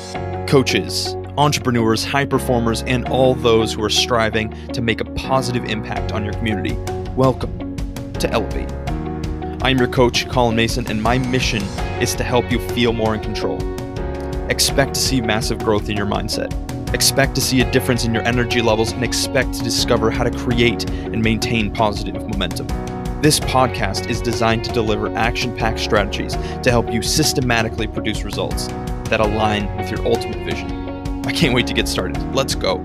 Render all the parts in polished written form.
Coaches, entrepreneurs, high performers, and all those who are striving to make a positive impact on your community. Welcome to Elevate. I'm your coach, Colin Mason, and my mission is to help you feel more in control. Expect to see massive growth in your mindset. Expect to see a difference in your energy levels and expect to discover how to create and maintain positive momentum. This podcast is designed to deliver action-packed strategies to help you systematically produce results that align with your ultimate vision. I can't wait to get started. Let's go.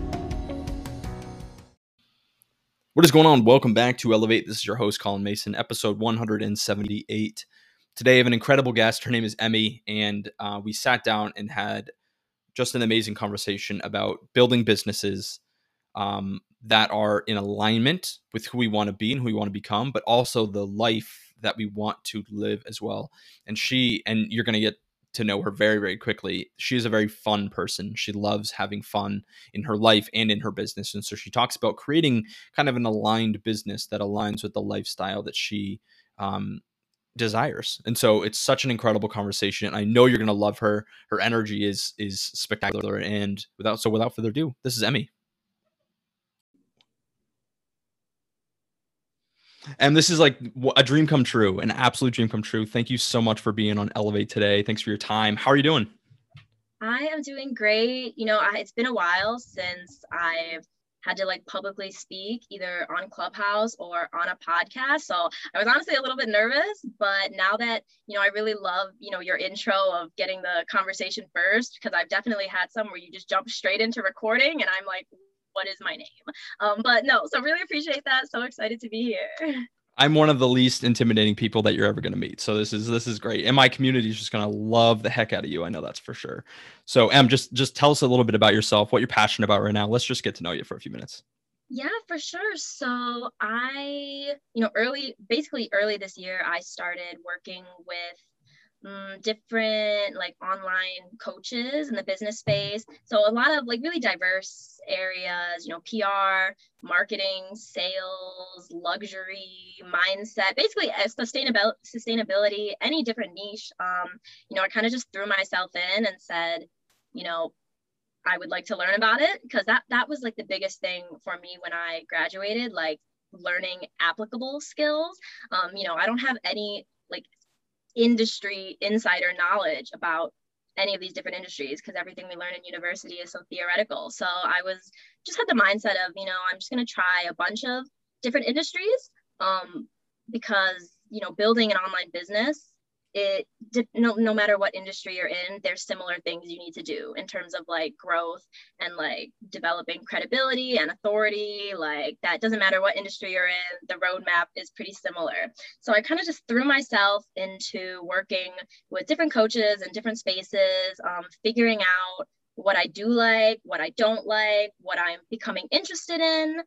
What is going on? Welcome back to Elevate. This is your host, Colin Mason, episode 178. Today I have an incredible guest. Her name is Emmy, and we sat down and had just an amazing conversation about building businesses that are in alignment with who we want to be and who we want to become, but also the life that we want to live as well. And you're going to get to know her very, very quickly. She is a very fun person. She loves having fun in her life and in her business. And so she talks about creating kind of an aligned business that aligns with the lifestyle that she desires. And so it's such an incredible conversation. I know you're going to love her. Her energy is spectacular. And without further ado, this is Emmy. And this is like a dream come true, an absolute dream come true. Thank you so much for being on Elevate today. Thanks for your time. How are you doing? I am doing great. It's been a while since I've had to publicly speak either on Clubhouse or on a podcast. So I was honestly a little bit nervous, but now that, I really love, your intro of getting the conversation first, because I've definitely had some where you just jump straight into recording and I'm like, what is my name? But no, so really appreciate that. So excited to be here. I'm one of the least intimidating people that you're ever going to meet. So this is great. And my community is just going to love the heck out of you. I know that's for sure. So Em, just tell us a little bit about yourself, what you're passionate about right now. Let's just get to know you for a few minutes. Yeah, for sure. So I, early this year, I started working with different online coaches in the business space. So a lot of really diverse areas, PR, marketing, sales, luxury, mindset, basically sustainability, any different niche. I kind of just threw myself in and said, I would like to learn about it, because that was the biggest thing for me when I graduated, learning applicable skills. I don't have any industry insider knowledge about any of these different industries, because everything we learn in university is so theoretical. So I just had the mindset of, I'm just going to try a bunch of different industries, because, building an online business, no matter what industry you're in, there's similar things you need to do in terms of growth and developing credibility and authority. That doesn't matter what industry you're in, the roadmap is pretty similar. So I kind of just threw myself into working with different coaches in different spaces, figuring out what I do like, what I don't like, what I'm becoming interested in,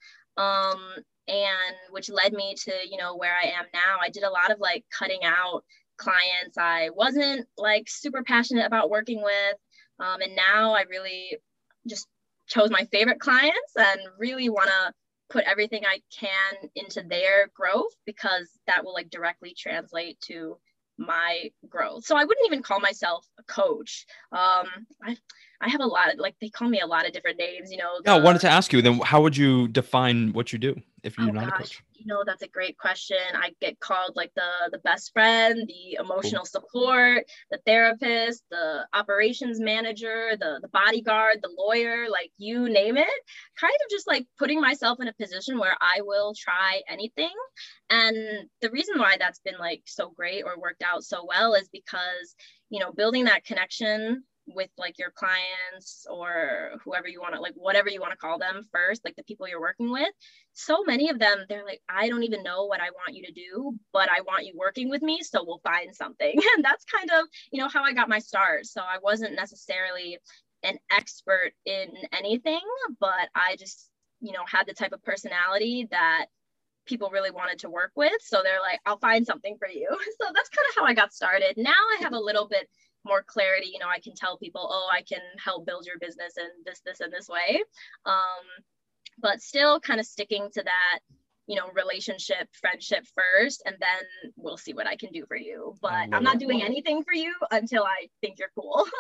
and which led me to where I am now. I did a lot of cutting out clients I wasn't super passionate about working with, and now I really just chose my favorite clients and really want to put everything I can into their growth, because that will directly translate to my growth. So I wouldn't even call myself a coach. I have a lot of they call me a lot of different names, Yeah, I wanted to ask you then, how would you define what you do if you're not a coach? That's a great question. I get called the best friend, the emotional support, the therapist, the operations manager, the bodyguard, the lawyer, you name it. Kind of just putting myself in a position where I will try anything. And the reason why that's been so great or worked out so well is because, building that connection with your clients or whoever you want to whatever you want to call them first, the people you're working with, so many of them, they're I don't even know what I want you to do, but I want you working with me, so we'll find something. And that's kind of how I got my start. So I wasn't necessarily an expert in anything, but I just had the type of personality that people really wanted to work with. So they're I'll find something for you. So that's kind of how I got started. Now I have a little bit more clarity. I can tell people, I can help build your business in this, and this way. But still kind of sticking to that, relationship, friendship first, and then we'll see what I can do for you. But I'm not doing anything for you until I think you're cool.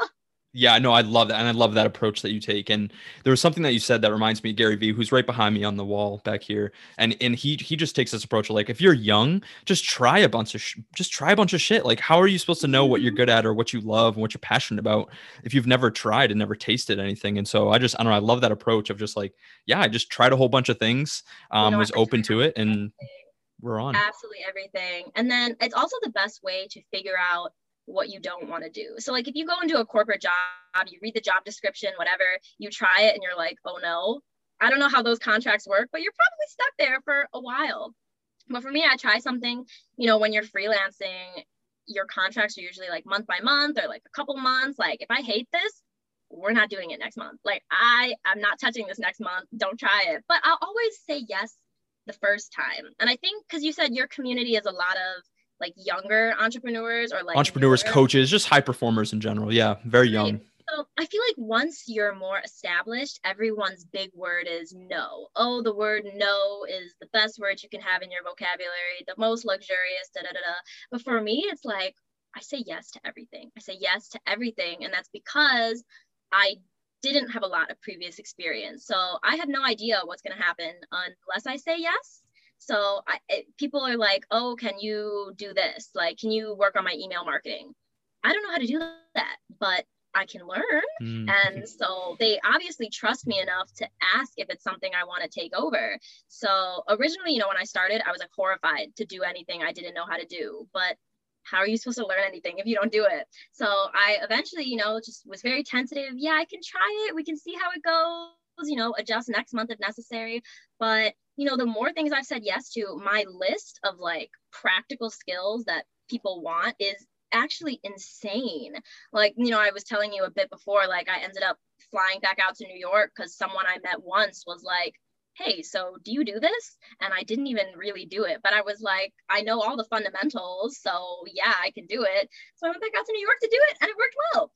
Yeah, no, I love that. And I love that approach that you take. And there was something that you said that reminds me of Gary Vee, who's right behind me on the wall back here. And he just takes this approach of like, if you're young, just try a bunch of just try a bunch of shit. Like, how are you supposed to know what you're good at or what you love and what you're passionate about if you've never tried and never tasted anything? And so I don't know, I love that approach of just like, yeah, I just tried a whole bunch of things, I was open tried to it, and we're on. absolutely everything. And then it's also the best way to figure out what you don't want to do. So like if you go into a corporate job, you read the job description, whatever, you try it and you're like, oh no, I don't know how those contracts work, but you're probably stuck there for a while. But for me, I try something, when you're freelancing, your contracts are usually like month by month or like a couple months. Like if I hate this, we're not doing it next month. Like I'm not touching this next month. Don't try it. But I'll always say yes the first time. And I think because you said your community is a lot of like younger entrepreneurs or like Entrepreneurs, newer. coaches, just high performers in general. Yeah, very Right. young. So I feel like once you're more established, everyone's big word is no. Oh, the word no is the best word you can have in your vocabulary, the most luxurious, da da da da. But for me, it's like I say yes to everything. I say yes to everything. And that's because I didn't have a lot of previous experience. So I have no idea what's going to happen unless I say yes. So people are like, oh, can you do this? Like, can you work on my email marketing? I don't know how to do that, but I can learn. Mm. And so they obviously trust me enough to ask if it's something I want to take over. So originally, when I started, I was like horrified to do anything I didn't know how to do. But how are you supposed to learn anything if you don't do it? So I eventually, just was very tentative. Yeah, I can try it. We can see how it goes, adjust next month if necessary. But, the more things I've said yes to, my list of like practical skills that people want is actually insane. Like, I was telling you a bit before, like I ended up flying back out to New York because someone I met once was like, hey, so do you do this? And I didn't even really do it, but I was like, I know all the fundamentals, so yeah, I can do it. So I went back out to New York to do it, and it worked well.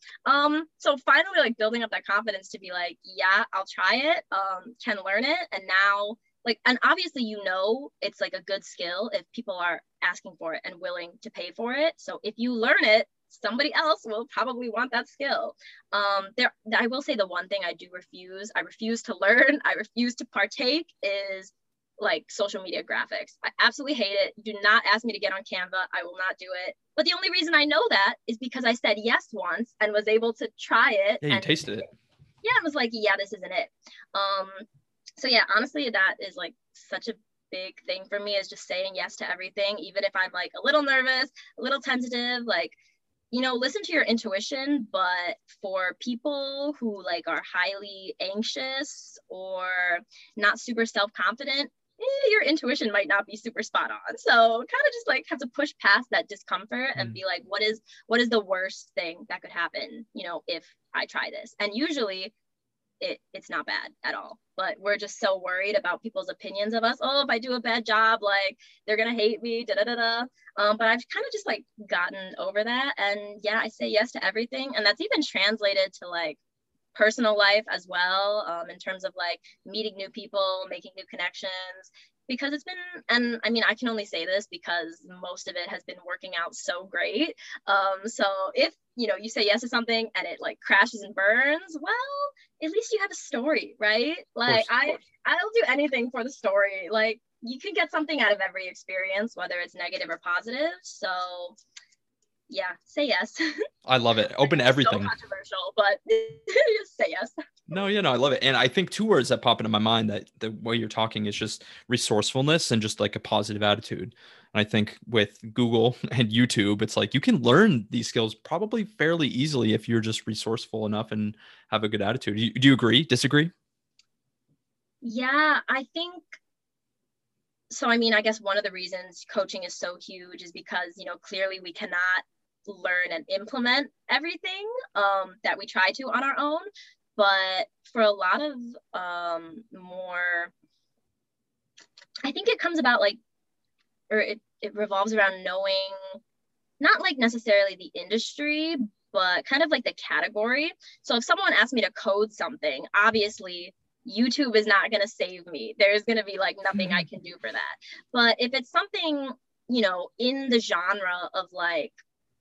So finally, like building up that confidence to be like, yeah, I'll try it, can learn it, and now like, and obviously, it's like a good skill if people are asking for it and willing to pay for it. So if you learn it, somebody else will probably want that skill. I will say the one thing I refuse to learn, I refuse to partake is like social media graphics. I absolutely hate it. Do not ask me to get on Canva. I will not do it. But the only reason I know that is because I said yes once and was able to try it. Yeah, you And tasted it. yeah, I was like, yeah, this isn't it. So yeah, honestly, that is like such a big thing for me, is just saying yes to everything, even if I'm like a little nervous, a little tentative, like, listen to your intuition. But for people who like are highly anxious or not super self-confident, your intuition might not be super spot on. So kind of just like have to push past that discomfort and be like, what is the worst thing that could happen, if I try this? And usually it's not bad at all, but we're just so worried about people's opinions of us. Oh, if I do a bad job, like they're gonna hate me, da da da da. But I've kind of just like gotten over that, and yeah, I say yes to everything, and that's even translated to like personal life as well, in terms of like meeting new people, making new connections, because it's been, and I mean, I can only say this because most of it has been working out so great. So if you say yes to something and it like crashes and burns, well, at least you have a story, right? Like I'll do anything for the story. Like you can get something out of every experience, whether it's negative or positive. So yeah, say yes. I love it. Open to So everything. controversial, but just say yes. No, I love it. And I think two words that pop into my mind that the way you're talking is just resourcefulness and just like a positive attitude. And I think with Google and YouTube, it's like you can learn these skills probably fairly easily if you're just resourceful enough and have a good attitude. Do you agree? Disagree? Yeah, I think so. I mean, I guess one of the reasons coaching is so huge is because, clearly we cannot learn and implement everything that we try to on our own. But for a lot of more, I think it comes about like, or it revolves around knowing, not like necessarily the industry, but kind of like the category. So if someone asked me to code something, obviously YouTube is not going to save me. There's going to be like nothing I can do for that. But if it's something, in the genre of like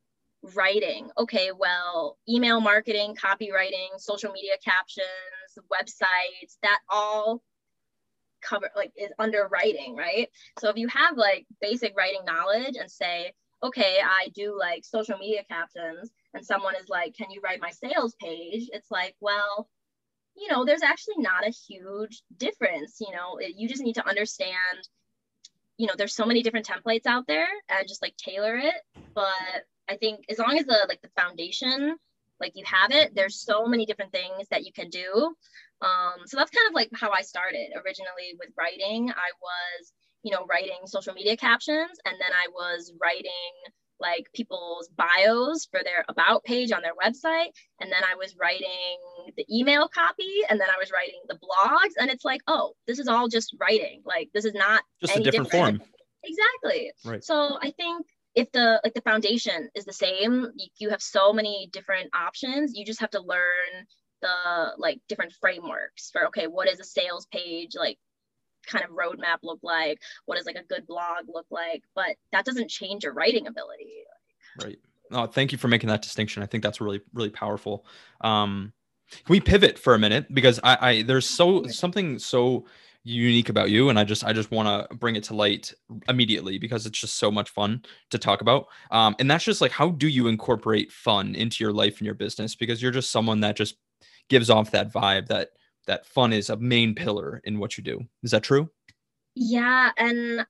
writing. Okay, well, email marketing, copywriting, social media captions, websites, that all cover like is under writing, right? So if you have like basic writing knowledge and say, okay, I do like social media captions, and someone is like, can you write my sales page? It's like, well, there's actually not a huge difference. You just need to understand, there's so many different templates out there and just like tailor it. But I think as long as the foundation, like you have it, there's so many different things that you can do. So that's kind of like how I started originally with writing. I was, writing social media captions, and then I was writing like people's bios for their about page on their website. And then I was writing the email copy, and then I was writing the blogs. And it's like, oh, this is all just writing. Like, this is not Just a any different different. form. Exactly. Right. So I think if the foundation is the same, you have so many different options. You just have to learn the like different frameworks for, okay, what is a sales page like kind of roadmap look like? What does like a good blog look like? But that doesn't change your writing ability. Right. Oh, thank you for making that distinction. I think that's really, really powerful. Can we pivot for a minute? Because there's something so unique about you, and I just want to bring it to light immediately because it's just so much fun to talk about. And that's just like, how do you incorporate fun into your life and your business? Because you're just someone that just gives off that vibe that fun is a main pillar in what you do. Is that true? Yeah, and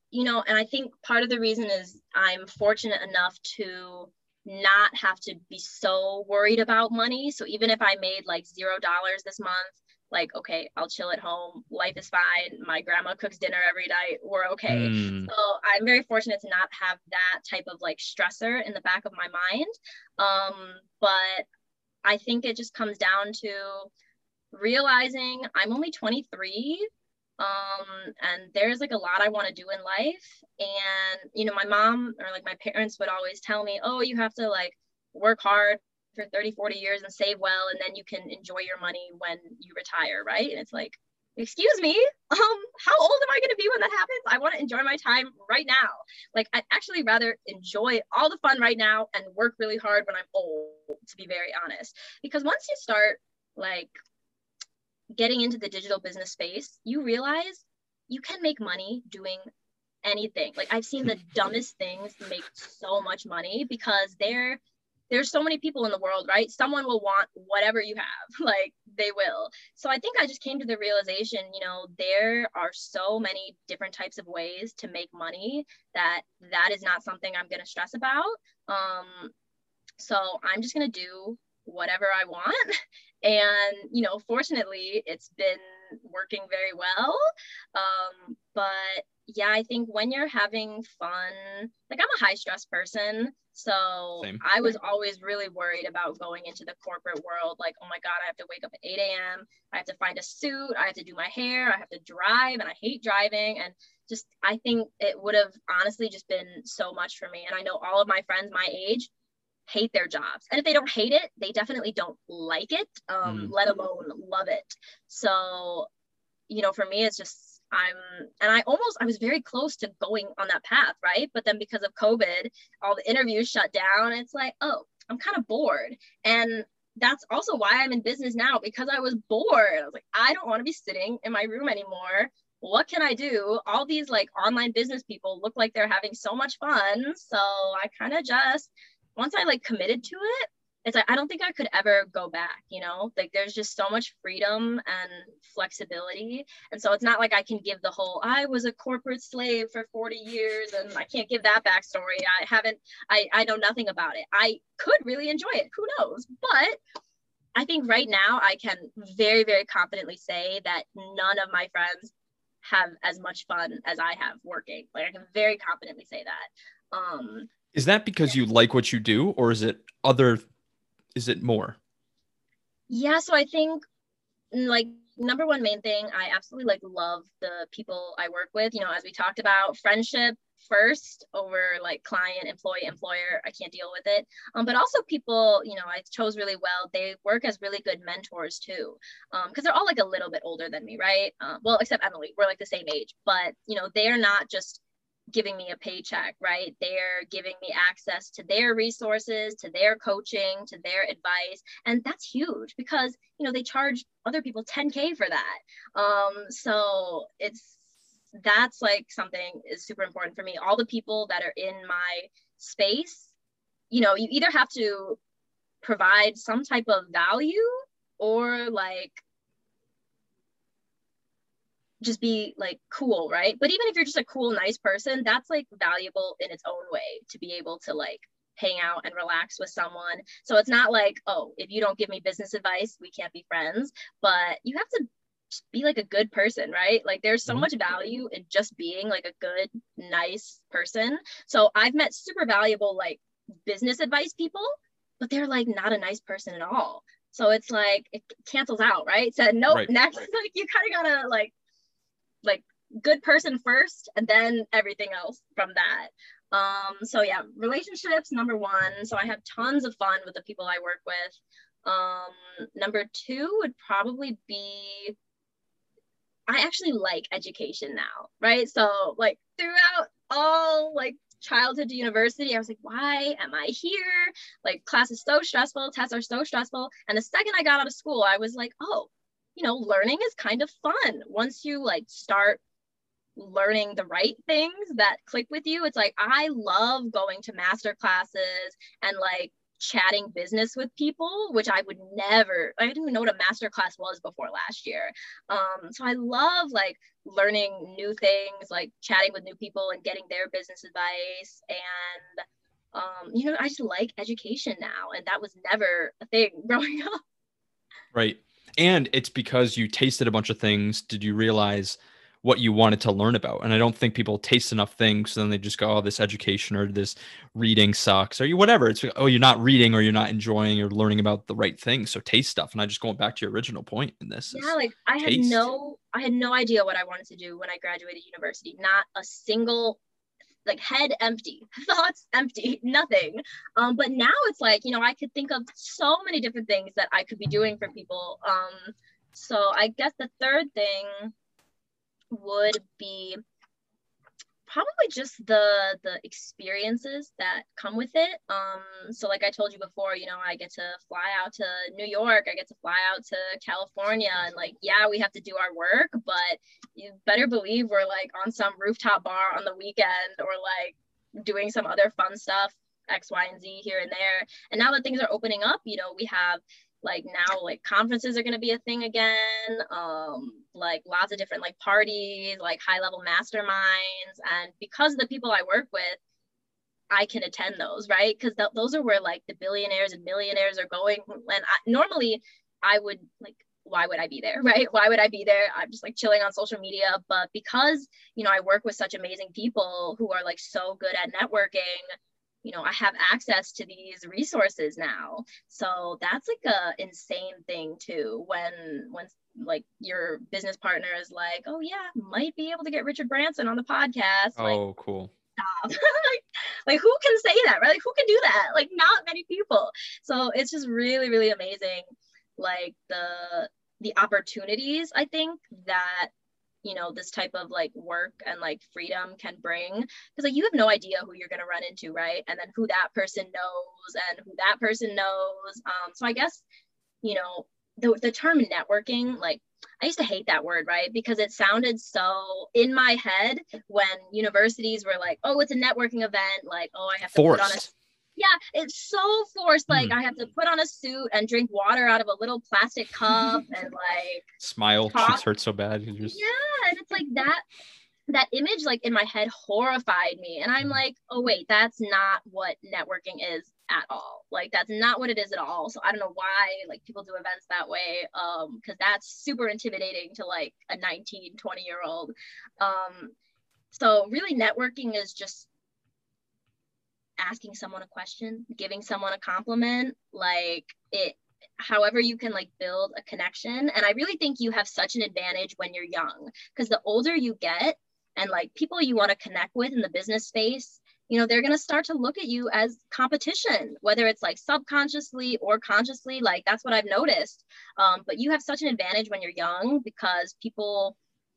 I think part of the reason is I'm fortunate enough to not have to be so worried about money. So even if I made like $0 this month, like, okay, I'll chill at home. Life is fine. My grandma cooks dinner every night. We're okay. Mm. So I'm very fortunate to not have that type of like stressor in the back of my mind. But I think it just comes down to realizing I'm only 23. And there's like a lot I want to do in life. And, my mom or like my parents would always tell me, oh, you have to like work hard for 30, 40 years and save well, and then you can enjoy your money when you retire, right? And it's like, excuse me, how old am I going to be when that happens? I want to enjoy my time right now. Like, I'd actually rather enjoy all the fun right now and work really hard when I'm old, to be very honest. Because once you start like getting into the digital business space, you realize you can make money doing anything. Like, I've seen the dumbest things make so much money because there's so many people in the world, right? Someone will want whatever you have, like they will. So I think I just came to the realization, there are so many different types of ways to make money that is not something I'm going to stress about. So I'm just going to do whatever I want. And, fortunately, it's been working very well. But yeah, I think when you're having fun, like I'm a high stress person. So Same. I was always really worried about going into the corporate world. Like, oh my God, I have to wake up at 8 a.m. I have to find a suit. I have to do my hair. I have to drive, and I hate driving. And just, I think it would have honestly just been so much for me. And I know all of my friends my age hate their jobs. And if they don't hate it, they definitely don't like it, let alone love it. So, for me, it's just, I was very close to going on that path, right? But then because of COVID, all the interviews shut down. It's like, oh, I'm kind of bored. And that's also why I'm in business now, because I was bored. I was like, I don't want to be sitting in my room anymore. What can I do? All these like online business people look like they're having so much fun. So I kind of just, once I like committed to it, it's like I don't think I could ever go back, like there's just so much freedom and flexibility. And so it's not like I can give the whole I was a corporate slave for 40 years and I can't give that backstory. I know nothing about it. I could really enjoy it, who knows? But I think right now I can very, very confidently say that none of my friends have as much fun as I have working. Like, I can very confidently say that. Is that because you like what you do, or is it more? Yeah, so I think like number one main thing, I absolutely like love the people I work with. As we talked about, friendship first over like client, employee, employer. I can't deal with it. But also people, I chose really well. They work as really good mentors too, because they're all like a little bit older than me, right? Well, except Emily, we're like the same age, but they're not just giving me a paycheck, right? They're giving me access to their resources, to their coaching, to their advice. And that's huge because, you know, they charge other people 10K for that. So that's like something is super important for me. All the people that are in my space, you know, you either have to provide some type of value or like just be like cool, right? But even if you're just a cool, nice person, that's like valuable in its own way to be able to like hang out and relax with someone. So it's not like, oh, if you don't give me business advice, we can't be friends. But you have to just be like a good person, right? Like there's so much value in just being like a good, nice person. So I've met super valuable like business advice people, but they're like not a nice person at all. So it's like it cancels out, right? So nope, Right. next, like you kind of gotta like good person first and then everything else from that. So yeah, relationships number one. So I have tons of fun with the people I work with. Number two would probably be I actually like education now, right? So like throughout all like childhood to university, I was like, why am I here? Like class is so stressful, tests are so stressful. And the second I got out of school, I was like, oh, you know, learning is kind of fun. Once you like start learning the right things that click with you, it's like I love going to master classes and like chatting business with people, which I didn't even know what a master class was before last year. So I love like learning new things, like chatting with new people and getting their business advice. And you know, I just like education now, and that was never a thing growing up. Right. And it's because you tasted a bunch of things. Did you realize what you wanted to learn about? And I don't think people taste enough things. So then they just go, oh, this education or this reading sucks or you, whatever. It's, oh, you're not reading or you're not enjoying or learning about the right thing. So taste stuff. And I just going back to your original point in this Yeah, is like I had taste. no idea what I wanted to do when I graduated university. Not a single like head empty, thoughts empty, nothing. But now it's like, you know, I could think of so many different things that I could be doing for people. So I guess the third thing would be probably just the experiences that come with it. So like I told you before, you know, I get to fly out to New York, I get to fly out to California, and like, yeah, we have to do our work, but you better believe we're like on some rooftop bar on the weekend or like doing some other fun stuff, X, Y, and Z here and there. And now that things are opening up, you know, we have like now like conferences are going to be a thing again, like lots of different like parties, like high level masterminds. And because the people I work with, I can attend those, right? Because those are where like the billionaires and millionaires are going. And normally I would like, why would I be there, right? Why would I be there? I'm just like chilling on social media. But because, you know, I work with such amazing people who are like so good at networking, you know, I have access to these resources now. So that's like a insane thing too, when like your business partner is like, oh yeah, might be able to get Richard Branson on the podcast. Like, Oh, cool. stop. like who can say that, right? Like who can do that? Like not many people. So it's just really, really amazing. Like the opportunities I think that, you know, this type of like work and like freedom can bring, because like you have no idea who you're going to run into, right? And then who that person knows and who that person knows. So I guess, you know, the term networking, like I used to hate that word, right? Because it sounded so in my head when universities were like, oh, it's a networking event, like, oh, I have to put on a, Forced. yeah, it's so forced. Like Hmm. I have to put on a suit and drink water out of a little plastic cup and like Smile. talk. Cheeks hurt so bad. You just, Yeah, and it's like that image like in my head horrified me, and I'm like, oh wait, that's not what networking is at all. Like that's not what it is at all. So I don't know why like people do events that way, because that's super intimidating to like a 19-20 year old. So really networking is just asking someone a question, giving someone a compliment, like it, however you can like build a connection. And I really think you have such an advantage when you're young, because the older you get and like people you want to connect with in the business space, you know, they're going to start to look at you as competition, whether it's like subconsciously or consciously. Like that's what I've noticed. But you have such an advantage when you're young because people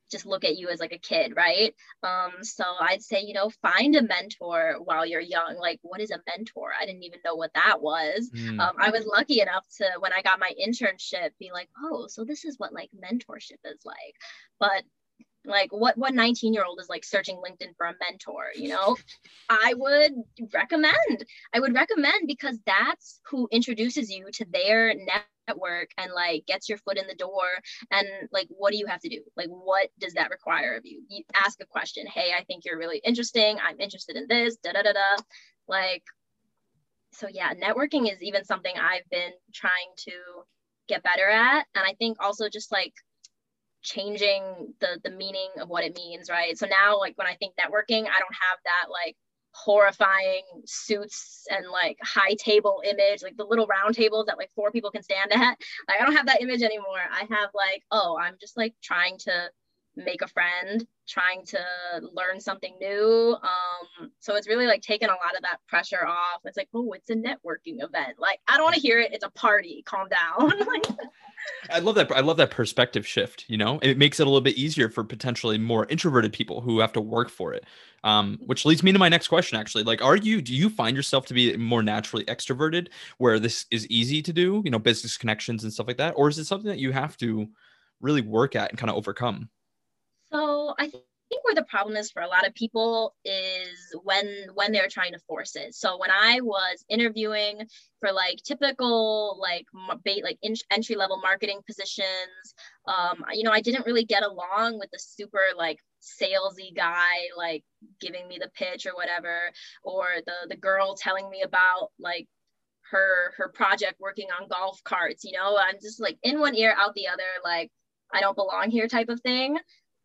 just look at you as like a kid, right? So I'd say, find a mentor while you're young. Like, what is a mentor? I didn't even know what that was. Mm. I was lucky enough to, when I got my internship, be like, oh, so this is what like mentorship is like. But like, what 19-year-old is like searching LinkedIn for a mentor? I would recommend because that's who introduces you to their network and like gets your foot in the door. And like, what do you have to do? Like, what does that require of you? You ask a question. Hey, I think you're really interesting. I'm interested in this. Da da da da. Like, so yeah, networking is even something I've been trying to get better at. And I think also just like changing the meaning of what it means, right? So now like when I think networking, I don't have that like horrifying suits and like high table image, like the little round tables that like 4 people can stand at. Like I don't have that image anymore. I have like, oh, I'm just like trying to make a friend, trying to learn something new. So it's really like taking a lot of that pressure off. It's like, oh, it's a networking event. Like I don't want to hear it. It's a party. Calm down. I love that. I love that perspective shift. It makes it a little bit easier for potentially more introverted people who have to work for it. Which leads me to my next question, actually. Like, do you find yourself to be more naturally extroverted where this is easy to do, business connections and stuff like that? Or is it something that you have to really work at and kind of overcome? So I think where the problem is for a lot of people is when they're trying to force it. So when I was interviewing for like typical like entry level marketing positions, I didn't really get along with the super like salesy guy like giving me the pitch or whatever, or the girl telling me about like her project working on golf carts. I'm just like in one ear out the other, like I don't belong here type of thing.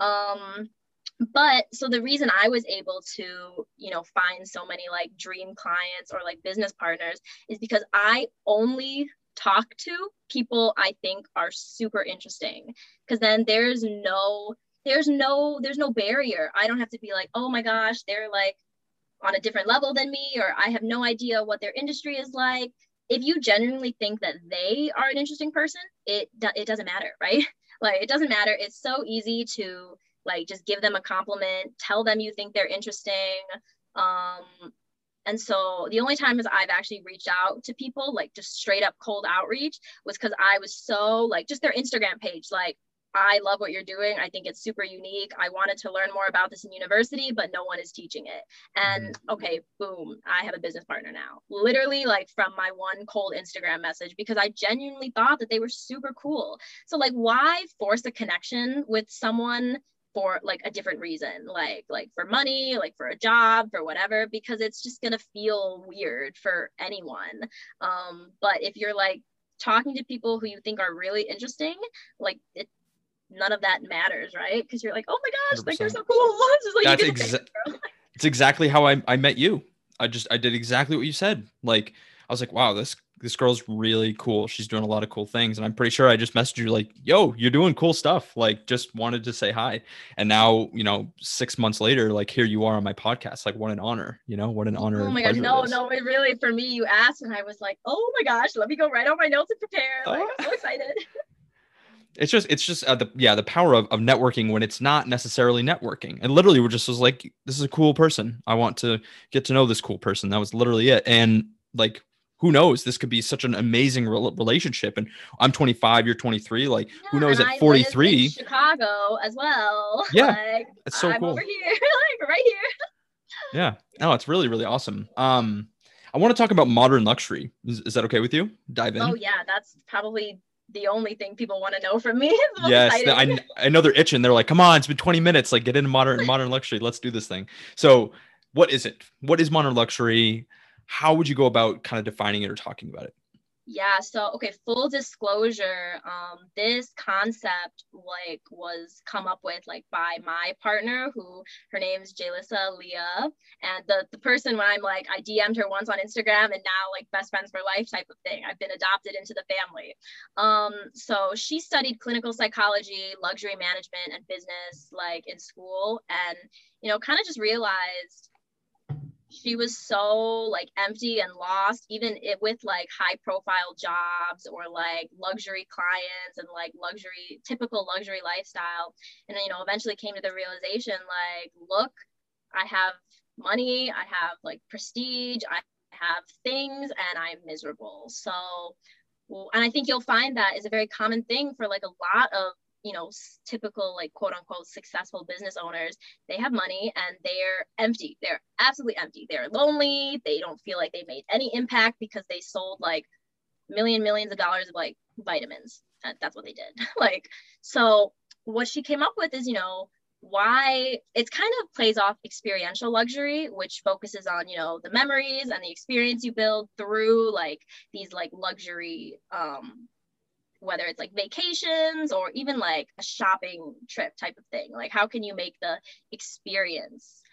But so the reason I was able to, find so many like dream clients or like business partners is because I only talk to people I think are super interesting. Because then there's no barrier. I don't have to be like, oh my gosh, they're like on a different level than me, or I have no idea what their industry is like. If you genuinely think that they are an interesting person, it doesn't matter, right? Like it doesn't matter. It's so easy to like just give them a compliment, tell them you think they're interesting. And so the only times I've actually reached out to people, like just straight up cold outreach, was because I was so like just their Instagram page, like I love what you're doing. I think it's super unique. I wanted to learn more about this in university, but no one is teaching it. And okay, boom, I have a business partner now. Literally like from my one cold Instagram message, because I genuinely thought that they were super cool. So like why force a connection with someone for like a different reason, like for money, like for a job, for whatever, because it's just gonna feel weird for anyone. But if you're like talking to people who you think are really interesting, like none of that matters, right? Because you're like, oh my gosh, 100%. Like they're so cool. Just like, it's exactly how I met you. I did exactly what you said. Like I was like, wow, this girl's really cool. She's doing a lot of cool things. And I'm pretty sure I just messaged you like, yo, you're doing cool stuff. Like just wanted to say hi. And now, 6 months later, like here you are on my podcast. Like what an honor, what an honor. Oh my gosh. No, it really, for me, you asked and I was like, oh my gosh, let me go write out my notes and prepare. Like I'm so excited. It's just the power of networking when it's not necessarily networking. And literally we're just was like, this is a cool person. I want to get to know this cool person. That was literally it. And like, who knows, this could be such an amazing relationship. And I'm 25, you're 23. Like who knows at 43, live in Chicago as well. Yeah. Like, it's so cool. I'm over here, like right here. Yeah. No, it's really, really awesome. I want to talk about modern luxury. Is that okay with you? Dive in. Oh yeah. That's probably the only thing people want to know from me. Yes, I know they're itching. They're like, come on, it's been 20 minutes. Like, get into modern luxury. Let's do this thing. So, what is it? What is modern luxury? How would you go about kind of defining it or talking about it? Yeah, so okay, full disclosure, this concept like was come up with like by my partner, who her name's Jalissa Leah, and the person, when I'm like, I DM'd her once on Instagram and now like best friends for life type of thing. I've been adopted into the family. So she studied clinical psychology, luxury management, and business like in school, and kind of just realized she was so like empty and lost, even with like high profile jobs or like luxury clients and like typical luxury lifestyle. And then, eventually came to the realization, like, look, I have money, I have like prestige, I have things, and I'm miserable. So, and I think you'll find that is a very common thing for like a lot of, typical like quote unquote successful business owners. They have money and they're empty. They're absolutely empty. They're lonely. They don't feel like they made any impact because they sold like millions of dollars of like vitamins. That's what they did. Like, so what she came up with is, why it's kind of plays off experiential luxury, which focuses on, the memories and the experience you build through like these like luxury, whether it's like vacations or even like a shopping trip type of thing. Like, how can you make the experience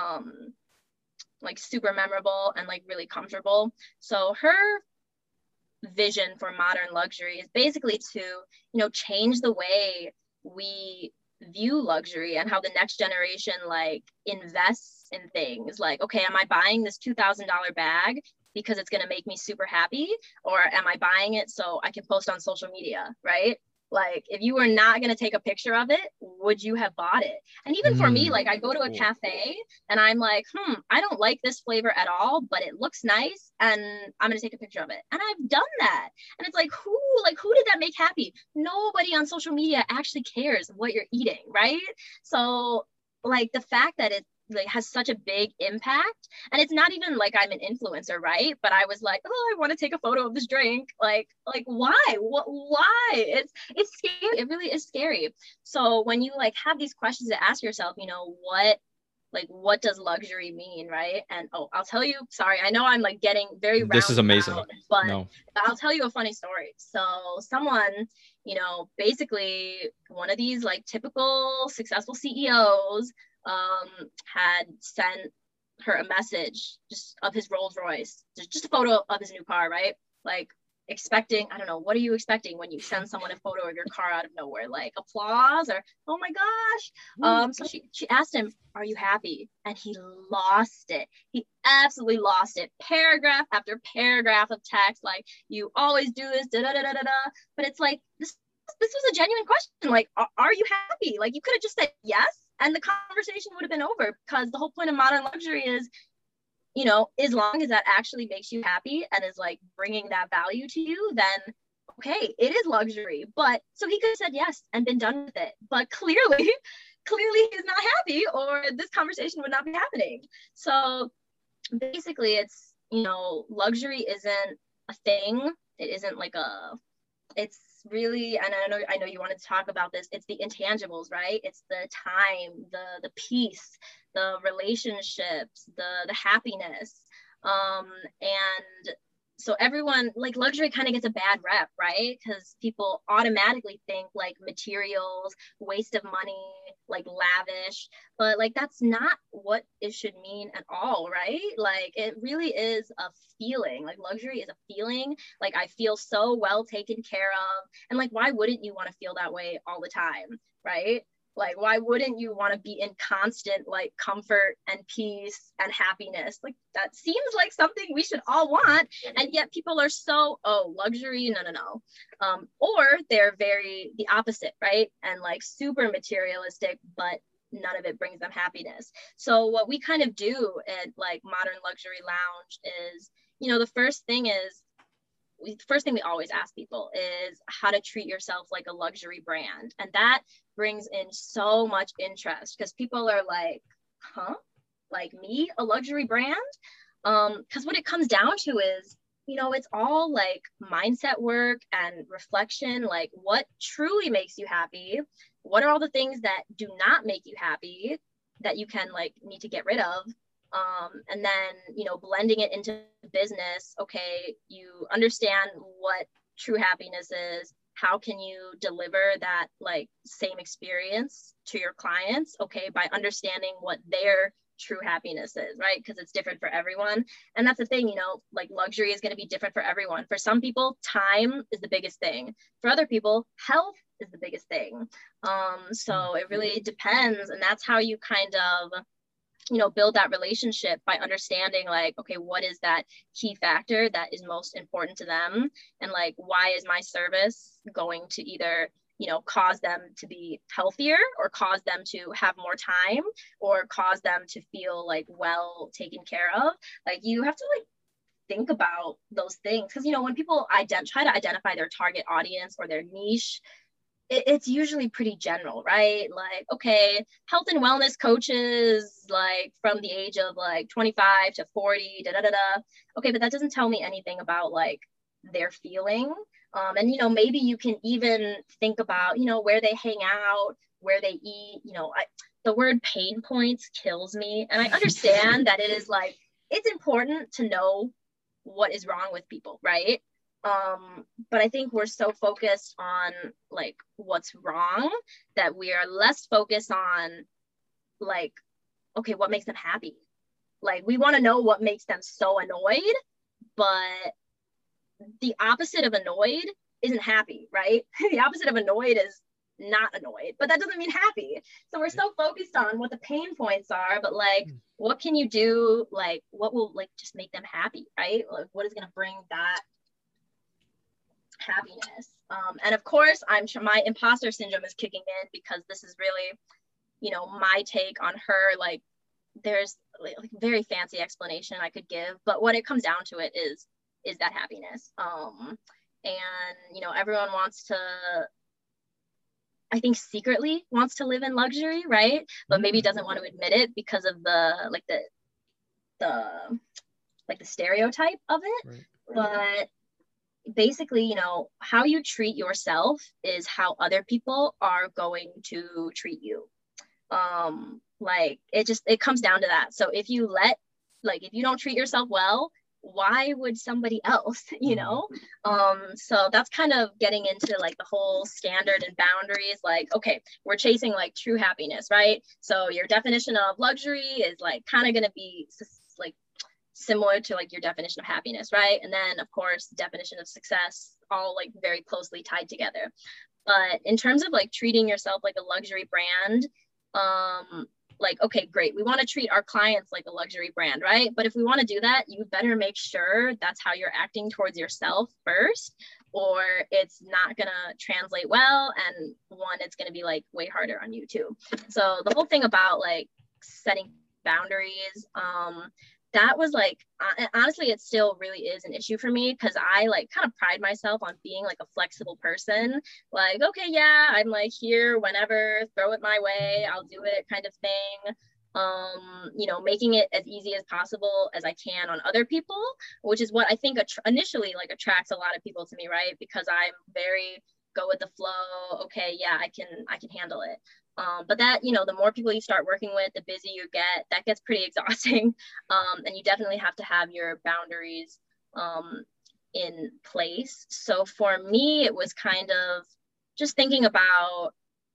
like super memorable and like really comfortable? So her vision for modern luxury is basically to, change the way we view luxury and how the next generation like invests in things. Like, okay, am I buying this $2,000 bag because it's going to make me super happy, or am I buying it so I can post on social media, right? Like, if you were not going to take a picture of it, would you have bought it? And even for me, like, I go to a cafe and I'm like, I don't like this flavor at all, but it looks nice and I'm going to take a picture of it. And I've done that. And it's like, who did that make happy? Nobody on social media actually cares what you're eating, right? So like the fact that it like has such a big impact, and it's not even like I'm an influencer, right? But I was like, oh, I want to take a photo of this drink. Like why? Why? It's scary. It really is scary. So when you like have these questions to ask yourself, what does luxury mean, right? And I'll tell you, sorry, I know I'm like getting very this is amazing, but no. I'll tell you a funny story. So someone, basically one of these like typical successful CEOs had sent her a message just of his Rolls Royce, just a photo of his new car, right? Like expecting, I don't know, what are you expecting when you send someone a photo of your car out of nowhere? Like applause or, oh my gosh. So she asked him, are you happy? And he lost it. He absolutely lost it. Paragraph after paragraph of text, like, you always do this, da da da da da. But it's like, this was a genuine question. Like, are you happy? Like, you could have just said yes, and the conversation would have been over, because the whole point of modern luxury is, as long as that actually makes you happy and is like bringing that value to you, then okay, it is luxury. But so he could have said yes and been done with it. But clearly he's not happy, or this conversation would not be happening. So basically it's, luxury isn't a thing. It isn't like it's really, and I know you wanted to talk about this, it's the intangibles, right? It's the time, the peace, the relationships, the happiness. And so everyone, like, luxury kind of gets a bad rep, right? Because people automatically think like materials, waste of money, like lavish, but like that's not what it should mean at all, right? Like, it really is a feeling. Like, luxury is a feeling. Like, I feel so well taken care of, and like, why wouldn't you want to feel that way all the time, right? Like, why wouldn't you want to be in constant like comfort and peace and happiness? Like, that seems like something we should all want, and yet people are so, luxury, no. Or they're very the opposite, right? And like super materialistic, but none of it brings them happiness. So what we kind of do at like Modern Luxury Lounge is, the first thing we always ask people is how to treat yourself like a luxury brand. And that brings in so much interest, because people are like, huh? Like, me, a luxury brand? Because what it comes down to is, it's all like mindset work and reflection. Like, what truly makes you happy? What are all the things that do not make you happy that you can like need to get rid of? And then, blending it into business. Okay, you understand what true happiness is. How can you deliver that like same experience to your clients? Okay, by understanding what their true happiness is, right? Because it's different for everyone. And that's the thing, like, luxury is going to be different for everyone. For some people, time is the biggest thing. For other people, health is the biggest thing. So it really depends. And that's how you kind of build that relationship by understanding like, okay, what is that key factor that is most important to them? And like, why is my service going to either, cause them to be healthier or cause them to have more time or cause them to feel like well taken care of? Like you have to like think about those things because when people try to identify their target audience or their niche, it's usually pretty general, right? Like, okay, health and wellness coaches, like from the age of like 25 to 40, da da da da. Okay, but that doesn't tell me anything about like their feeling. And maybe you can even think about where they hang out, where they eat. The word pain points kills me, and I understand that it is like it's important to know what is wrong with people, right? But I think we're so focused on like what's wrong that we are less focused on like, okay, what makes them happy? Like we want to know what makes them so annoyed, but the opposite of annoyed isn't happy, right? The opposite of annoyed is not annoyed, but that doesn't mean happy. So we're so focused on what the pain points are, but like, what can you do? Like, what will like just make them happy, right? Like, what is going to bring that happiness? And of course, I'm sure my imposter syndrome is kicking in because this is really, my take on her. Like, there's like very fancy explanation I could give, but what it comes down to it is that happiness. And everyone wants to, I think secretly wants to live in luxury, right? But maybe doesn't want to admit it because of the stereotype of it. Right. But basically, how you treat yourself is how other people are going to treat you. Like it comes down to that. So if you don't treat yourself well, why would somebody else, so that's kind of getting into like the whole standard and boundaries. Like, okay, we're chasing like true happiness, right? So your definition of luxury is like kind of going to be like similar to like your definition of happiness, right? And then of course definition of success, all like very closely tied together. But in terms of like treating yourself like a luxury brand, like, okay, great, we want to treat our clients like a luxury brand, right? But if we want to do that, you better make sure that's how you're acting towards yourself first, or it's not gonna translate well, and it's gonna be like way harder on you too. So the whole thing about like setting boundaries, that was like, honestly, it still really is an issue for me because I like kind of pride myself on being like a flexible person. Like, okay, yeah, I'm like here whenever, throw it my way, I'll do it kind of thing. Making it as easy as possible as I can on other people, which is what I think initially like attracts a lot of people to me, right? Because I'm very go with the flow. Okay, yeah, I can handle it. But that, the more people you start working with, the busier you get, that gets pretty exhausting. And you definitely have to have your boundaries in place. So for me, it was kind of just thinking about,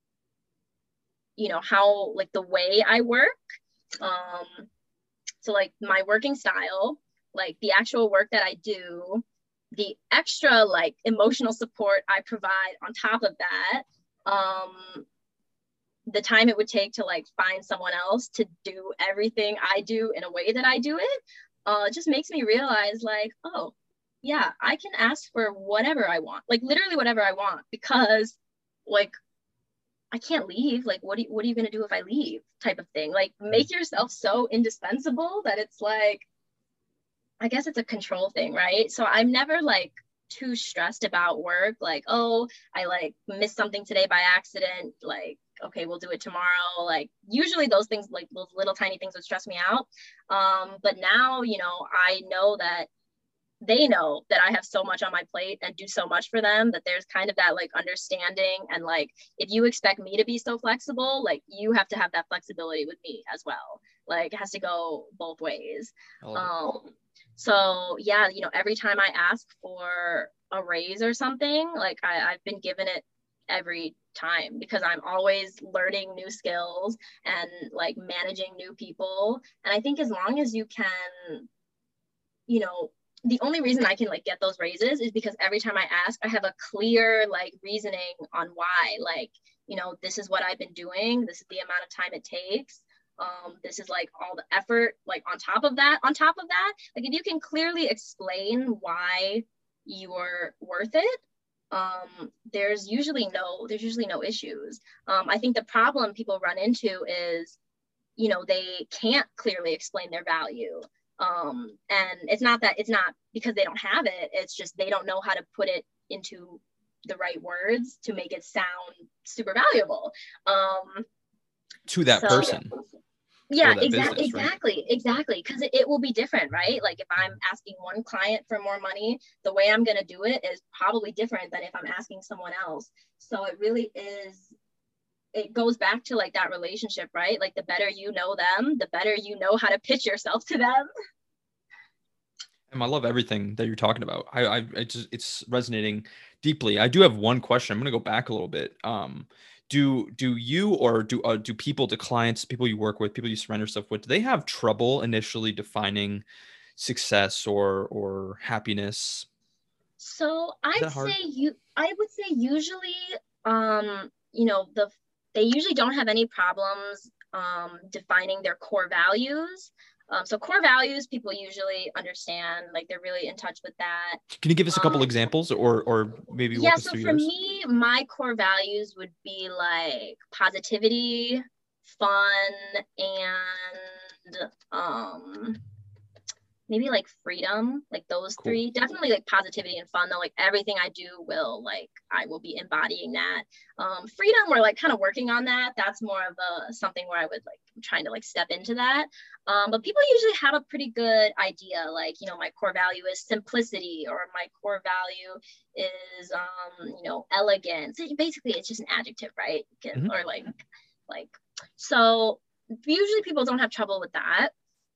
how like the way I work. So like my working style, like the actual work that I do, the extra like emotional support I provide on top of that, the time it would take to like find someone else to do everything I do in a way that I do it, just makes me realize like, oh yeah, I can ask for whatever I want, like literally whatever I want, because like I can't leave. Like, what are you going to do if I leave type of thing? Like make yourself so indispensable that it's like, I guess it's a control thing, right? So I'm never like too stressed about work. Like, oh, I like missed something today by accident. Like, okay, we'll do it tomorrow. Like usually those things, like those little tiny things would stress me out. But now, I know that they know that I have so much on my plate and do so much for them that there's kind of that like understanding. And like, if you expect me to be so flexible, like you have to have that flexibility with me as well. Like it has to go both ways. So yeah, every time I ask for a raise or something, like I've been given it every time because I'm always learning new skills and like managing new people. And I think as long as you can, the only reason I can like get those raises is because every time I ask, I have a clear like reasoning on why, like, this is what I've been doing. This is the amount of time it takes. This is like all the effort, like on top of that, like if you can clearly explain why you're worth it, there's usually no issues. I think the problem people run into is, they can't clearly explain their value. And it's not because they don't have it, it's just they don't know how to put it into the right words to make it sound super valuable. To that person. Yeah, business, exactly. Because it will be different, right? Like if I'm asking one client for more money, the way I'm going to do it is probably different than if I'm asking someone else. So it really is, it goes back to like that relationship, right? Like the better you know them, the better you know how to pitch yourself to them. And I love everything that you're talking about. It's resonating deeply. I do have one question. I'm going to go back a little bit. Do you, or do people, the clients, people you work with, people you surround yourself with, do they have trouble initially defining success or happiness? So Is that hard? I would say usually, they usually don't have any problems defining their core values. So core values, people usually understand, like they're really in touch with that. Can you give us a couple examples, or maybe Yeah, walk us so through for yours? me, my core values would be like positivity, fun, and maybe like freedom, like those Cool. three. Definitely like positivity and fun though. Like everything I do I will be embodying that. Freedom, we're like kind of working on that. That's more of something where I would like, I'm trying to like step into that. But people usually have a pretty good idea. Like, my core value is simplicity, or my core value is elegance. Basically it's just an adjective, right? Mhm. Or like so usually people don't have trouble with that.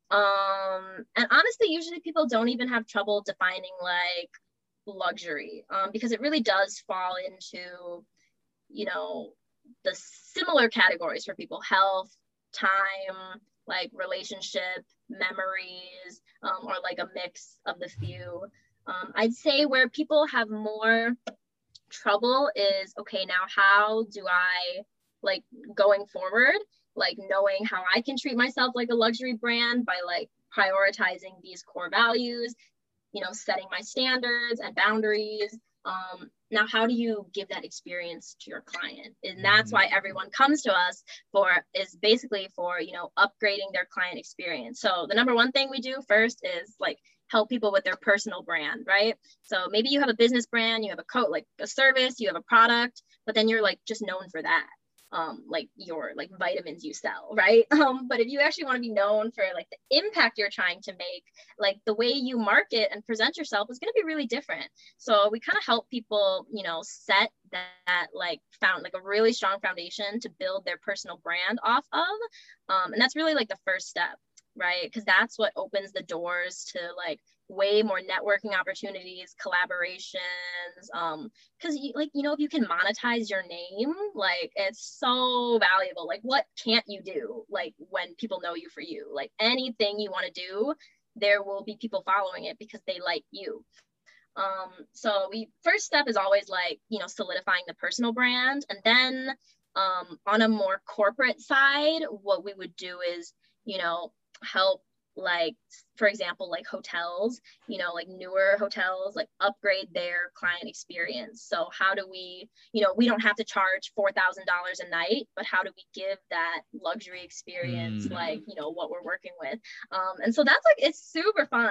And honestly, usually people don't even have trouble defining like luxury, because it really does fall into, the similar categories for people: health, time, like relationship, memories, or like a mix of the few. I'd say where people have more trouble is, okay, now how do I, like, going forward, like knowing how I can treat myself like a luxury brand by like prioritizing these core values, setting my standards and boundaries. Now, how do you give that experience to your client? And that's why everyone comes to us is basically for, upgrading their client experience. So the number one thing we do first is like help people with their personal brand, right? So maybe you have a business brand, you have like a service, you have a product, but then you're like just known for that. Like your like vitamins you sell, right? But if you actually want to be known for like the impact you're trying to make, like the way you market and present yourself is going to be really different. So we kind of help people, set that like found like a really strong foundation to build their personal brand off of. And that's really like the first step, right? Because that's what opens the doors to like way more networking opportunities, collaborations. Because if you can monetize your name, like it's so valuable. Like what can't you do, like when people know you for you? Like anything you want to do, there will be people following it because they like you. So first step is always like, solidifying the personal brand. And then on a more corporate side, what we would do is, help, like, for example, like hotels, like newer hotels, like upgrade their client experience. So how do we, we don't have to charge $4,000 a night, but how do we give that luxury experience, like, what we're working with? And so that's like, it's super fun.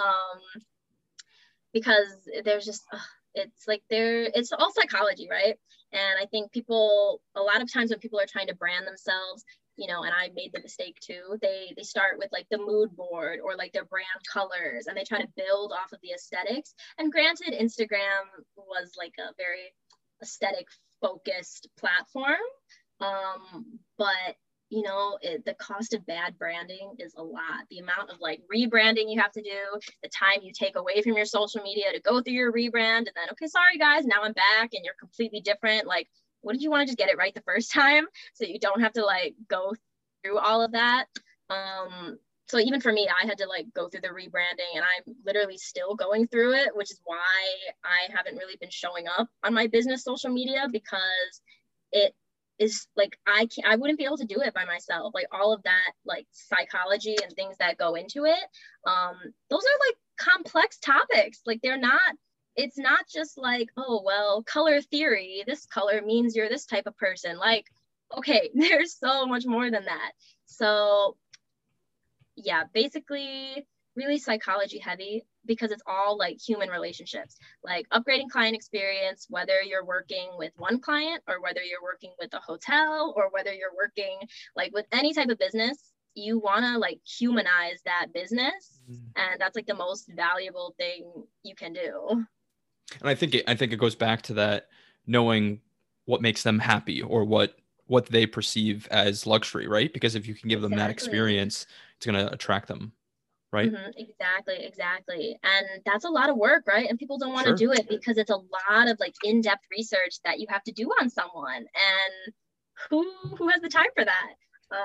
Because there's just it's like it's all psychology, right? And I think people, a lot of times when people are trying to brand themselves, and I made the mistake too, they start with like the mood board or like their brand colors, and they try to build off of the aesthetics. And granted, Instagram was like a very aesthetic focused platform, but the cost of bad branding is a lot. The amount of like rebranding you have to do, the time you take away from your social media to go through your rebrand, and then, okay, sorry guys, now I'm back and you're completely different. Like, wouldn't you want to just get it right the first time so you don't have to like go through all of that? So even for me, I had to like go through the rebranding, and I'm literally still going through it, which is why I haven't really been showing up on my business social media, because it is like, I wouldn't be able to do it by myself. Like all of that, like psychology and things that go into it. Those are like complex topics. Like they're not, it's not just like, oh, well, color theory, this color means you're this type of person. Like, okay, there's so much more than that. So yeah, basically really psychology heavy because it's all like human relationships, like upgrading client experience, whether you're working with one client or whether you're working with a hotel or whether you're working like with any type of business, you want to like humanize that business. And that's like the most valuable thing you can do. And I think it goes back to that knowing what makes them happy or what they perceive as luxury, right? Because if you can give them that Exactly. experience, it's going to attract them, right? Exactly. And that's a lot of work, right? And people don't want to Sure. do it because it's a lot of like in-depth research that you have to do on someone. And who has the time for that?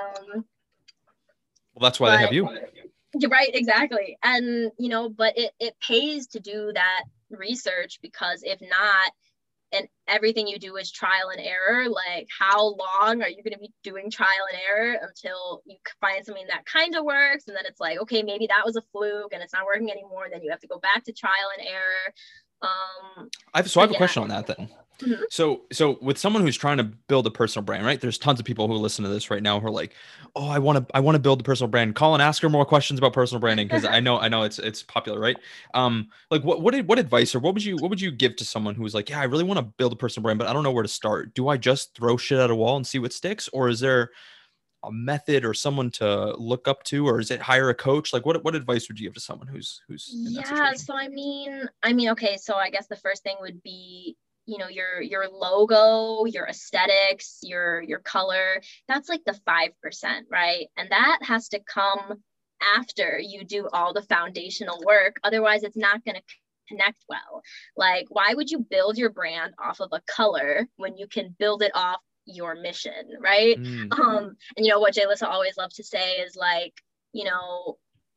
Well, that's why they But have you. you're right, exactly. And but it pays to do that research, because if not, and everything you do is trial and error, like how long are you going to be doing trial and error until you find something that kind of works, and then it's like, okay, maybe that was a fluke and it's not working anymore, then you have to go back to trial and error. So I But have a yeah. question on that then. Mhm. So with someone who's trying to build a personal brand, right? There's tons of people who listen to this right now who are like, "Oh, I want to build a personal brand." Colin, ask her more questions about personal branding because I know it's popular, right? Like what advice or what would you give to someone who's like, "Yeah, I really want to build a personal brand, but I don't know where to start." Do I just throw shit at a wall and see what sticks, or is there a method or someone to look up to, or is it hire a coach? Like what advice would you give to someone who's in that Yeah, situation? so I mean, okay, so I guess the first thing would be, your logo, your aesthetics, your color. That's like the 5%, right? And that has to come after you do all the foundational work. Otherwise, it's not going to connect well. Like, why would you build your brand off of a color when you can build it off your mission, right? Mm, And what Jay Lissa always loved to say is like, you know,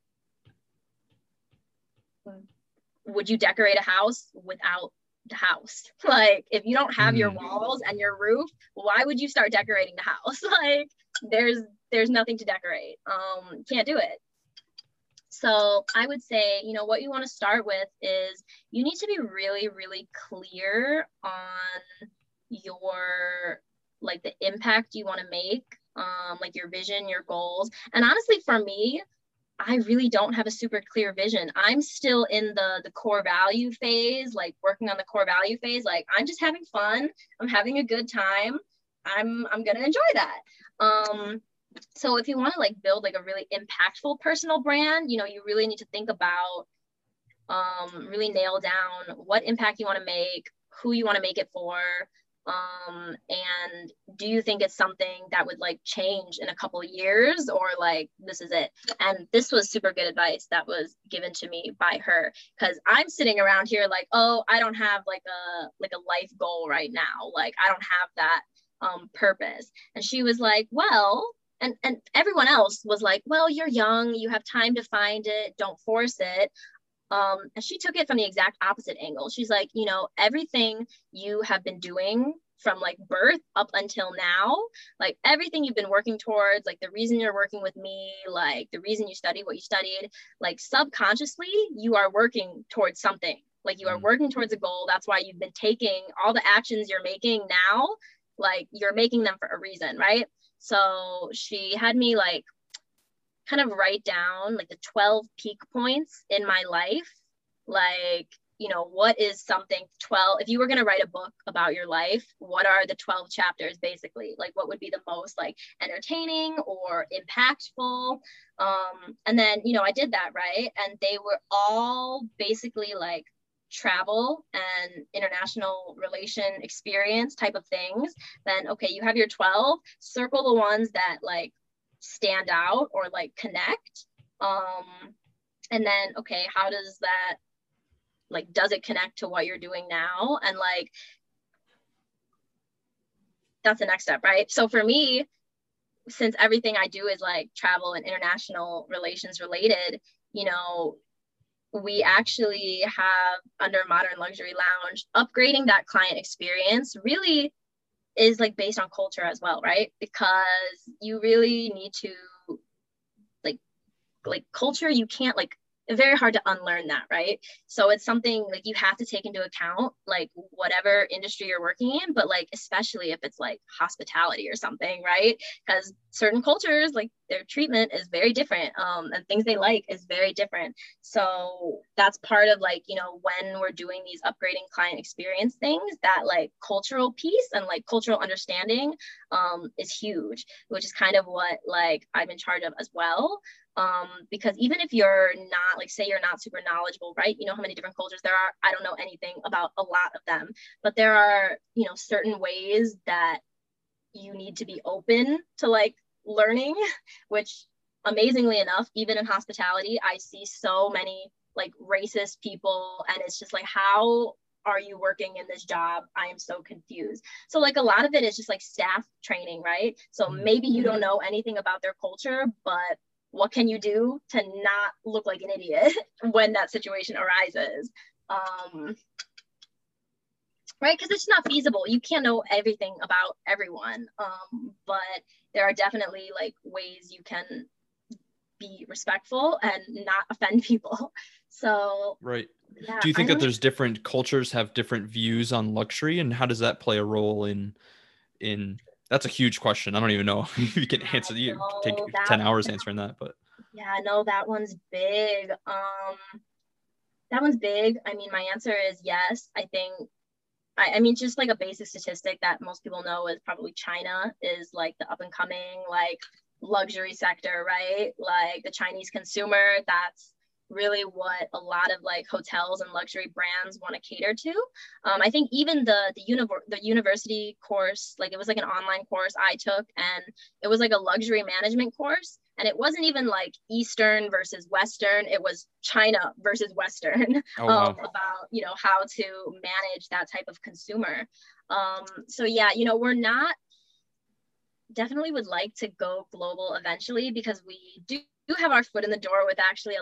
would you decorate a house without the house? Like, if you don't have your mm. walls and your roof, why would you start decorating the house? Like, there's nothing to decorate. Can't do it. So I would say, what you want to start with is you need to be really, really clear on your, like, the impact you want to make, like your vision, your goals. And honestly, for me, I really don't have a super clear vision. I'm still in the core value phase, like working on the core value phase. Like, I'm just having fun. I'm having a good time. I'm gonna enjoy that. So if you want to like build like a really impactful personal brand, you really need to think about, really nail down what impact you want to make, who you want to make it for, and do you think it's something that would like change in a couple of years, or like this is it? And this was super good advice that was given to me by her, because I'm sitting around here like, oh, I don't have like a life goal right now, like I don't have that purpose. And she was like, well, and everyone else was like, well, you're young, you have time to find it, don't force it. And she took it from the exact opposite angle. She's like, everything you have been doing from like birth up until now, like everything you've been working towards, like the reason you're working with me, like the reason you studied what you studied, like subconsciously, you are working towards something. Like you are Mm. working towards a goal. That's why you've been taking all the actions you're making now, like you're making them for a reason, right? So she had me like kind of write down like the 12 peak points in my life. Like, what is something 12, if you were going to write a book about your life, what are the 12 chapters basically? Like, what would be the most like entertaining or impactful? And then, I did that, right? And they were all basically like travel and international relation experience type of things. Then, okay, you have your 12, circle the ones that like stand out or like connect. And then, okay, how does that, like, does it connect to what you're doing now? And like, that's the next step, right? So for me, since everything I do is like travel and international relations related, you know, we actually have under Modern Luxury Lounge upgrading that client experience really is like based on culture as well, right? Because you really need to like culture, you can't like, very hard to unlearn that, right? So it's something like you have to take into account, like whatever industry you're working in, but like especially if it's like hospitality or something, right? Because certain cultures, like their treatment is very different, and things they like is very different. So that's part of like, you know, when we're doing these upgrading client experience things, that like cultural piece and like cultural understanding is huge, which is kind of what like I'm in charge of as well. Because even if you're not, like, say you're not super knowledgeable, right? You know how many different cultures there are. I don't know anything about a lot of them, but there are, you know, certain ways that you need to be open to like learning, which amazingly enough, even in hospitality, I see so many like racist people, and it's just like, how are you working in this job? I am so confused. So like a lot of it is just like staff training, right? So maybe you don't know anything about their culture, but what can you do to not look like an idiot when that situation arises? Right? Because it's not feasible. You can't know everything about everyone. But there are definitely like ways you can be respectful and not offend people. So Right. yeah, Do you I think that don't there's different cultures have different views on luxury, and how does that play a role in that's a huge question. I don't even know if you can answer. You take know that 10 hours answering that, but yeah, no, that one's big. That one's big. I mean, my answer is yes. I think I mean, just like a basic statistic that most people know is probably China is like the up and coming like luxury sector, right? Like the Chinese consumer, that's really what a lot of like hotels and luxury brands want to cater to. I think even the university course, like it was like an online course I took, and it was like a luxury management course, and it wasn't even like Eastern versus Western, it was China versus Western. oh wow. About, you know, how to manage that type of consumer. So yeah, you know, we're not, definitely would like to go global eventually, because we do have our foot in the door with actually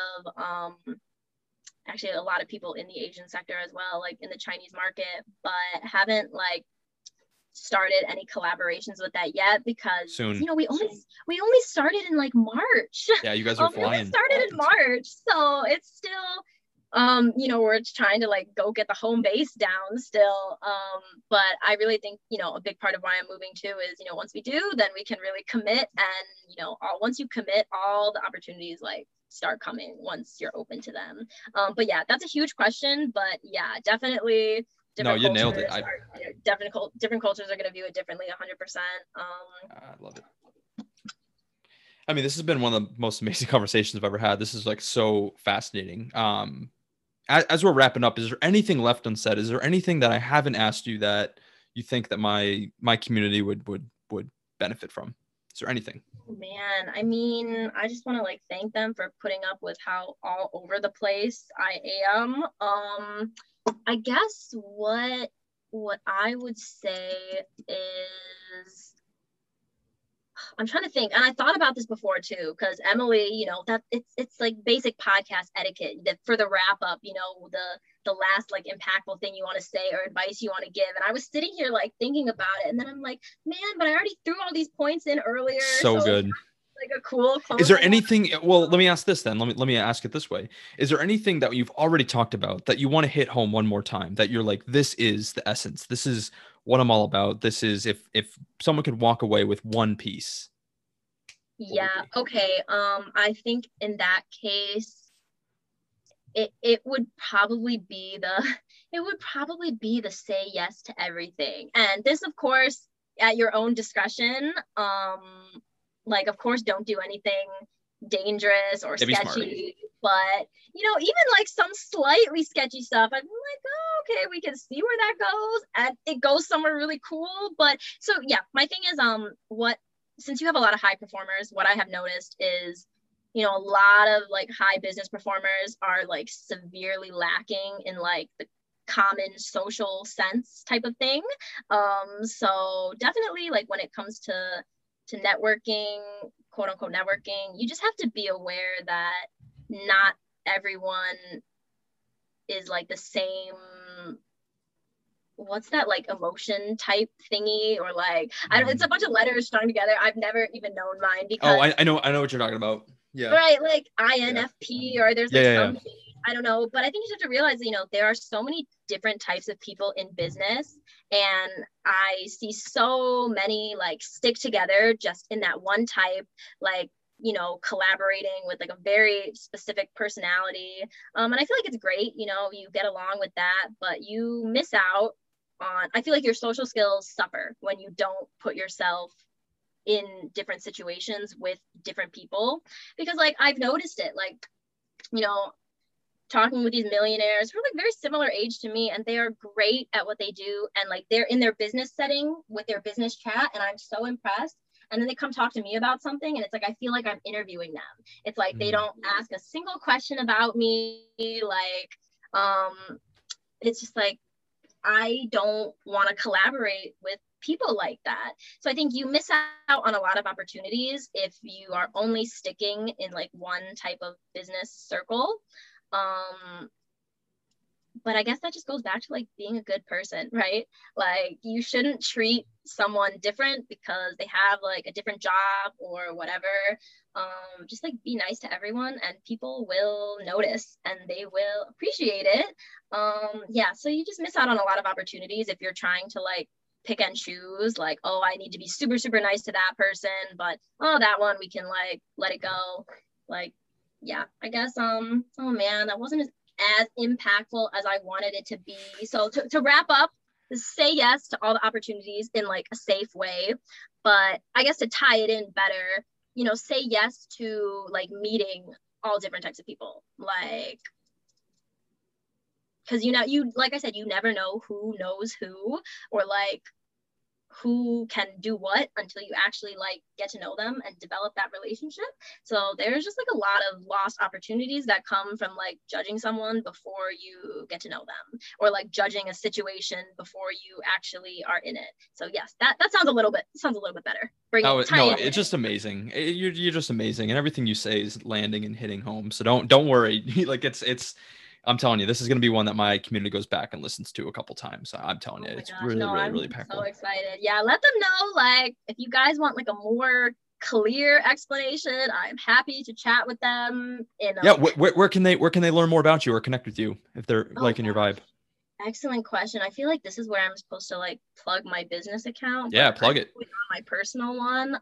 a lot of people in the Asian sector as well, like in the Chinese market, but haven't like started any collaborations with that yet, because Soon. you know we only started in like March. Yeah, you guys are We only flying. started in March, so it's still you know, we're trying to like go get the home base down still. But I really think, you know, a big part of why I'm moving too is, you know, once we do, then we can really commit, and you know, once you commit, all the opportunities like start coming once you're open to them. But yeah, that's a huge question, but yeah, definitely No, different you cultures nailed it. are different cultures are going to view it differently 100%. I love it. I mean, this has been one of the most amazing conversations I've ever had. This is like so fascinating. As we're wrapping up, is there anything left unsaid? Is there anything that I haven't asked you that you think that my community would benefit from? Is there anything? Man, I mean, I just want to like thank them for putting up with how all over the place I am. I guess what I would say is, I'm trying to think, and I thought about this before too, because Emily, you know, that it's like basic podcast etiquette that for the wrap up, you know, the last like impactful thing you want to say or advice you want to give. And I was sitting here like thinking about it, and then I'm like, man, but I already threw all these points in earlier, So so it's good. like a cool Is there closing one. anything? Well, let me ask this then. Let me ask it this way. Is there anything that you've already talked about that you want to hit home one more time? That you're like, this is the essence. This is what I'm all about. This is if someone could walk away with one piece, what would it Yeah, be? okay. I think in that case, it would probably be the it would probably be the say yes to everything. And this, of course, at your own discretion. Like, of course, don't do anything dangerous or Yeah, be smart. sketchy. But you know, even like some slightly sketchy stuff, I'm like, oh, okay, we can see where that goes, and it goes somewhere really cool. But so yeah, my thing is, what since you have a lot of high performers, what I have noticed is, you know, a lot of like high business performers are like severely lacking in like the common social sense type of thing. So definitely like when it comes to networking, quote unquote networking, you just have to be aware that not everyone is like the same what's that like emotion type thingy, or like I don't, it's a bunch of letters strung together. I've never even known mine Oh, because I know what you're talking about. Yeah. right, like Yeah. INFP, or there's Yeah. like Yeah. something, I don't know, but I think you have to realize, there are so many different types of people in business, and I see so many like stick together just in that one type, like, collaborating with like a very specific personality. And I feel like it's great, you get along with that, but you miss out on, I feel like your social skills suffer when you don't put yourself in different situations with different people, because like I've noticed it, like, you know talking with these millionaires who are like very similar age to me, and they are great at what they do, and like they're in their business setting with their business chat, and I'm so impressed. And then they come talk to me about something, and it's like I feel like I'm interviewing them. It's like they don't ask a single question about me, like it's just like I don't want to collaborate with people like that. So I think you miss out on a lot of opportunities if you are only sticking in like one type of business circle. Um, but I guess that just goes back to like being a good person, right? Like you shouldn't treat someone different because they have like a different job or whatever. Just like be nice to everyone, and people will notice and they will appreciate it. Yeah, so you just miss out on a lot of opportunities if you're trying to like pick and choose, like, oh, I need to be super, super nice to that person, but oh, that one we can like let it go. Like, yeah, I guess oh man, that wasn't as impactful as I wanted it to be. So to wrap up, say yes to all the opportunities in like a safe way, but I guess to tie it in better, say yes to like meeting all different types of people, like, because you like I said, you never know who knows who, or like who can do what until you actually like get to know them and develop that relationship. So there's just like a lot of lost opportunities that come from like judging someone before you get to know them, or like judging a situation before you actually are in it. So yes, that sounds a little bit better. No, it's just amazing. You're just amazing, and everything you say is landing and hitting home. So don't worry. Like it's I'm telling you, this is going to be one that my community goes back and listens to a couple times. I'm telling you, it's really, no, really, really I'm impactful. so excited. Yeah, let them know, like, if you guys want like a more clear explanation, I'm happy to chat with them. Yeah, where can they learn more about you or connect with you if they're liking your vibe? Excellent question. I feel like this is where I'm supposed to like plug my business account. Yeah, plug it. On my personal one.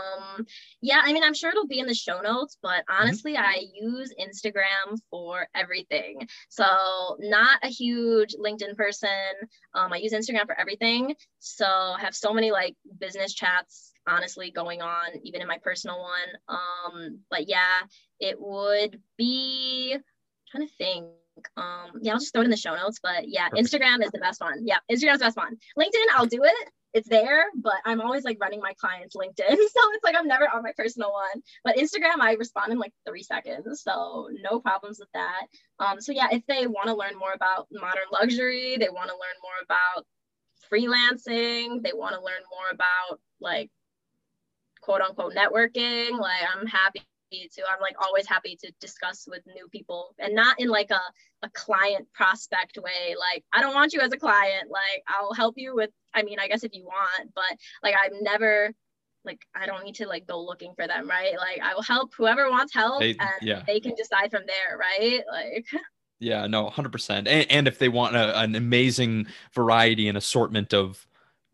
Yeah, I mean, I'm sure it'll be in the show notes, but honestly, I use Instagram for everything. So not a huge LinkedIn person. I use Instagram for everything. So I have so many like business chats, honestly, going on, even in my personal one. But yeah, it would be, I'm trying to think. Yeah, I'll just throw it in the show notes, but yeah, perfect. Instagram is the best one. Yeah, Instagram's the best one. LinkedIn, I'll do it. It's there, but I'm always like running my clients LinkedIn. So it's like I'm never on my personal one. But Instagram, I respond in like 3 seconds. So no problems with that. So yeah, if they want to learn more about modern luxury, they want to learn more about freelancing, they want to learn more about like quote unquote networking, like I'm like always happy to discuss with new people, and not in like a client prospect way. Like I don't want you as a client, like I'll help you with, I mean, I guess if you want, but like I'm never like, I don't need to like go looking for them, right? Like I will help whoever wants help, and they can decide from there, right? Like yeah, no, 100%. And if they want an amazing variety and assortment of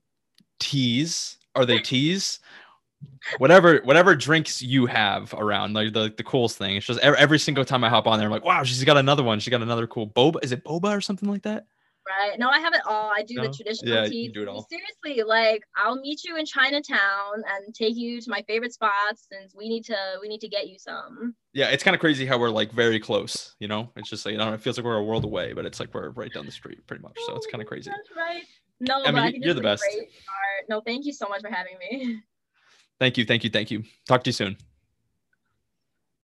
teas, are they teas? Whatever drinks you have around, like the coolest thing. It's just every single time I hop on there, I'm like, wow, she's got another one. She got another cool boba. Is it boba or something like that? Right. No, I have it all. I do the traditional tea. You do it all. Seriously, like I'll meet you in Chinatown and take you to my favorite spots, since we need to get you some. Yeah, it's kind of crazy how we're like very close, It's just like, it feels like we're a world away, but it's like we're right down the street pretty much. So it's kind of crazy. That's right. No, I mean, you're the best. No, thank you so much for having me. Thank you. Talk to you soon.